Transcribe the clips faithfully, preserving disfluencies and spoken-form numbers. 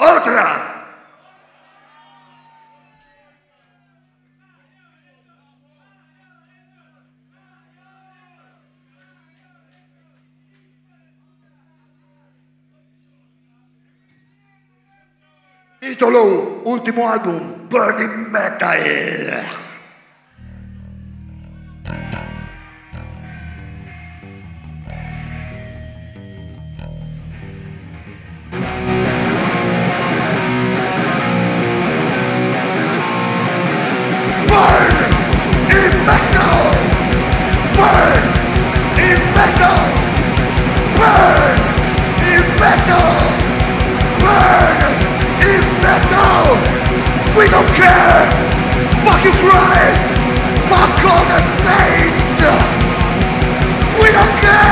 Otra. Titolo, ultimo album, Burning Metal. We don't care! Fuck Ukraine! Fuck all the states! We don't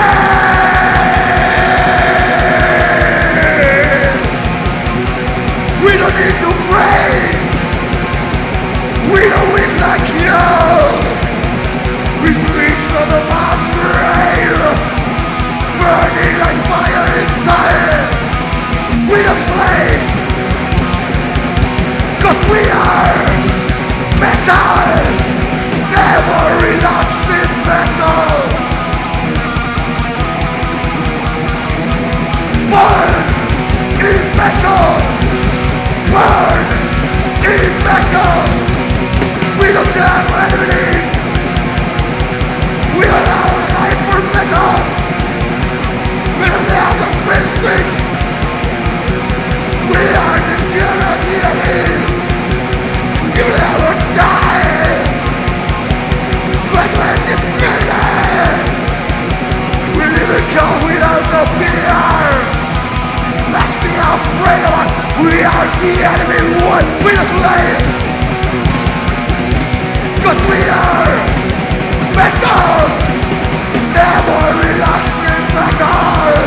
care! We don't need to pray! We don't win like you! We preach on the mom's grave! Burning like fire inside! We don't slay! Cause we are metal, never relax in metal. Burn in metal, burn in metal. We don't have anything. We don't have a life for metal. We don't have the free speech. We are the enemy. You never die! But when it's midnight, we live in God without no fear. Let's be afraid of it. We are the enemy, one with a slave. Cause we are metal, never relaxed in metal.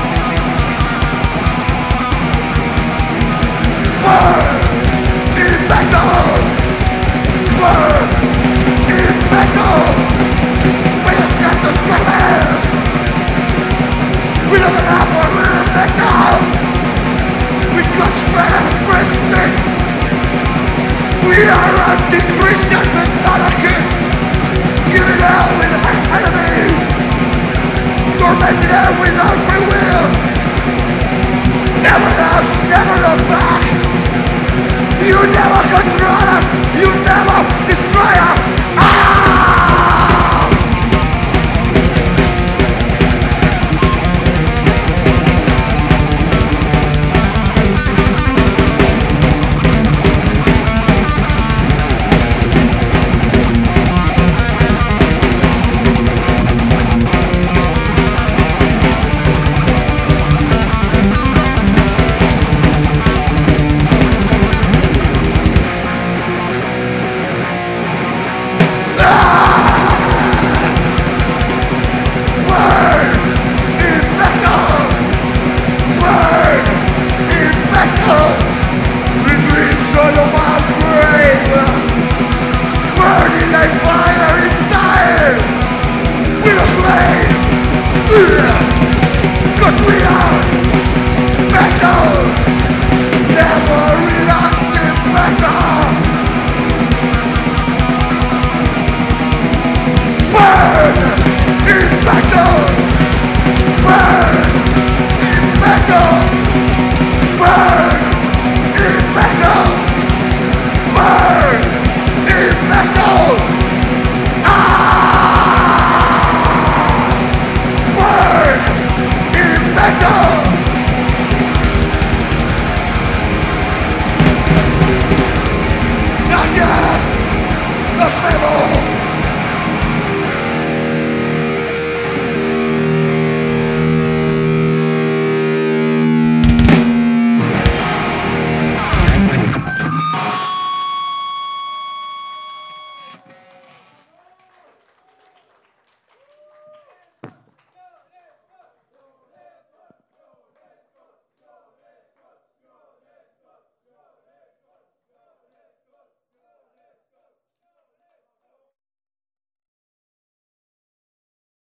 Burn in metal. Burn in metal. We don't stand to scream. We don't have for real metal. We got spread Christmas. We are anti-Christians and anarchists. Giving hell with our enemies. Tormented hell without free will.